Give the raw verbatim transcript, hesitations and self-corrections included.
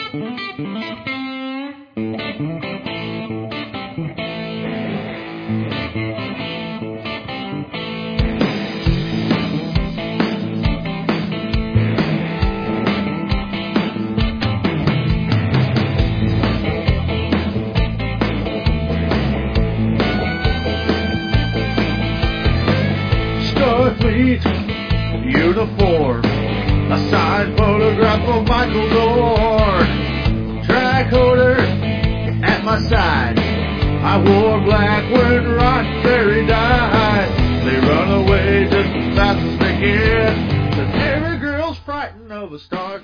Starfleet uniform, a signed photograph of Michael Dorn, tricorder at my side. I wore black when Roddenberry died. They run away just as fast as they can. 'Cause every girl's frightened of a star.